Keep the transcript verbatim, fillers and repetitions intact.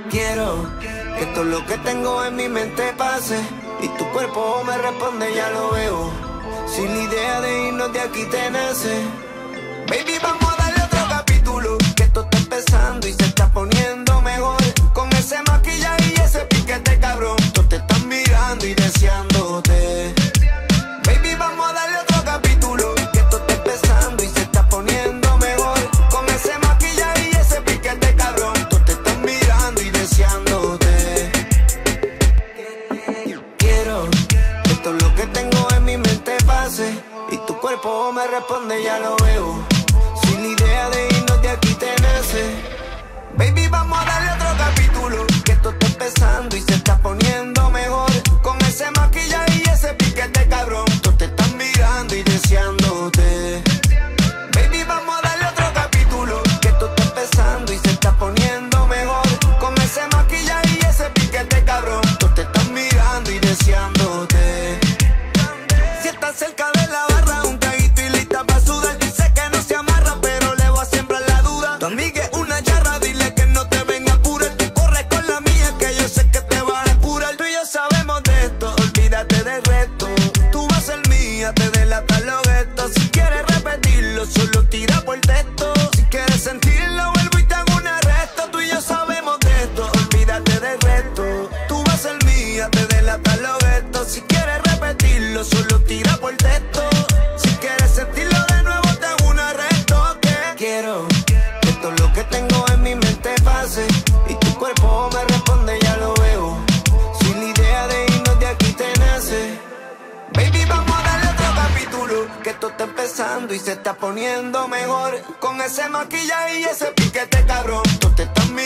Quiero que todo lo que tengo en mi mente pase y tu cuerpo me responde, ya lo veo. Si la idea de irnos de aquí te nace, baby, vamos a darle otro capítulo, que esto está empezando y se está poniendo mejor. Con ese maquillaje y ese piquete cabrón, todos te están mirando y deseándote. Baby, vamos a darle otro capítulo, que esto está empezando y se está poniendo mejor. Con ese maquillaje y ese piquete cabrón, todos te están mirando y deseándote. Quiero que todo lo que tengo en mi mente pase y tu cuerpo me responde, ya lo veo. Si la idea de irnos de aquí te nace, baby, vamos a darle otro capítulo, que esto está empezando y se está poniendo mejor. Con ese maquillaje y ese piquete cabrón, todos te están mirando y deseándote. Baby, vamos a darle otro capítulo, que esto está empezando y se está poniendo mejor. Con ese maquillaje y ese piquete cabrón, todos te están mirando y deseándote. Si estás cerca de la barra, un traguito y lista pa' sudar. Dice que no se amarra, pero le voy a sembrar la duda. Tu amiga es una charra, dile que no te venga a apurar. Tú corres con la mía, que yo sé que te vas a apurar. Tú y yo sabemos de esto, olvídate del resto. Tú vas a ser mía, te delata los gestos. Si quieres repetirlo, solo tira por texto. Si quieres sentirlo, vuelvo y te hago un arresto. Tú y yo sabemos de esto, olvídate del resto. Tú vas a ser mía, te delata los gestos. Si quieres repetirlo, solo tira por texto. Si quieres sentirlo de nuevo, te hago un arresto. Que quiero que todo lo que tengo en mi mente pase y tu cuerpo me responde, ya lo veo. Si la idea de irnos de aquí te nace, baby, vamos a darle otro capítulo, que esto está empezando y se está poniendo mejor. Con ese maquillaje y ese piquete cabrón, todos te están